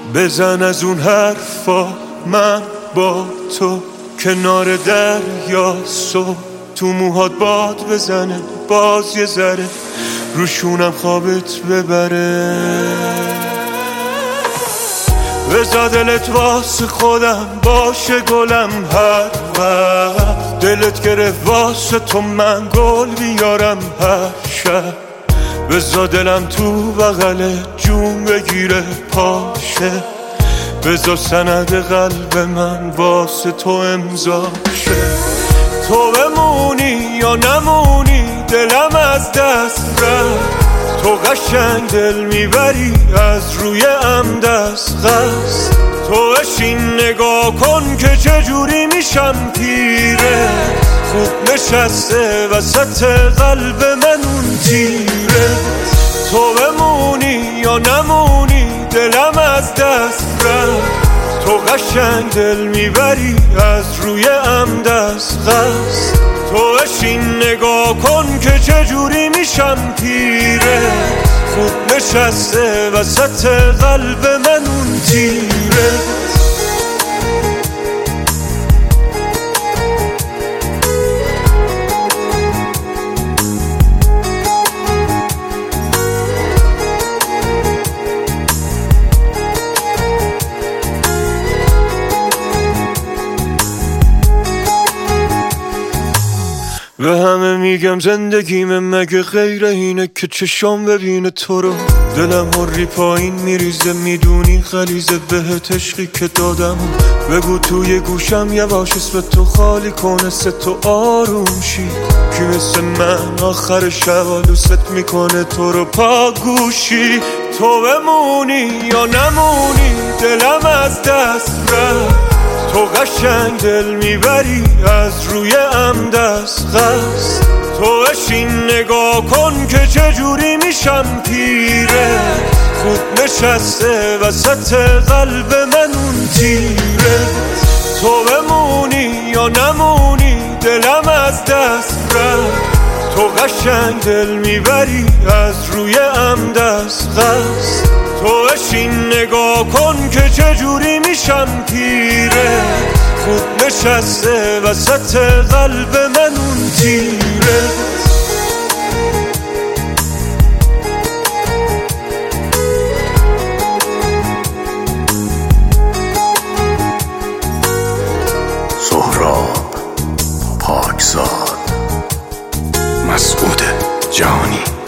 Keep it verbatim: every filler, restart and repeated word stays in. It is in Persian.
بزن از اون حرفا، من با تو کنار دریا، صبح تو موهات باد بزنه، باز یه ذره روشونم خوابت ببره. بذار دلت واسه خودم باشه گلم، هر وقت دلت گرفت واسه تو من گل بیارم هر شب. بذار دلم تو بغل جون بگیره پاشه، بذار سند قلب من واسه تو امضا شه. تو بمونی یا نمونی دلم از دست رفت، تو قشنگ دل میبری از روی ام دست قصد. تو اشین نگاه کن که چجوری میشم پیره، خوب نشسته وسط قلب من اون تیره. تو بمونی یا نمونی دلم از دست رفت، تو قشنگ دل میبری از روی ام دست قصد. تو اشین نگاه کن که چجوری میشم پیره، خوب نشسته وسط قلب من اون تیره. به همه میگم زندگیم مگه غیر اینه که چشام ببینه تو رو، دلم هری پایین میریزه میدونی غلیظه بهت عشقی که دادم. بگو توی گوشم یواش اسم تو خالی کنه سه تو آروم شی، کی مثل من آخر شب دوست میکنه تو رو پا گوشی. تو بمونی یا نمونی دلم از دست رفت، تو قشنگ دل میبری از روی ام دست قصد. تو اشین نگاه کن که چجوری میشم پیره، خوب نشسته وسط قلب من اون تیره. تو بمونی یا نمونی دلم از دست رفت، تو قشنگ دل میبری از روی ام دست قصد. تو اشین نگاه کن که چجوری میشم پیره، خوب نشسته وسط قلب من اون تیره. سهراب پاکزاد، مسعود جهانی.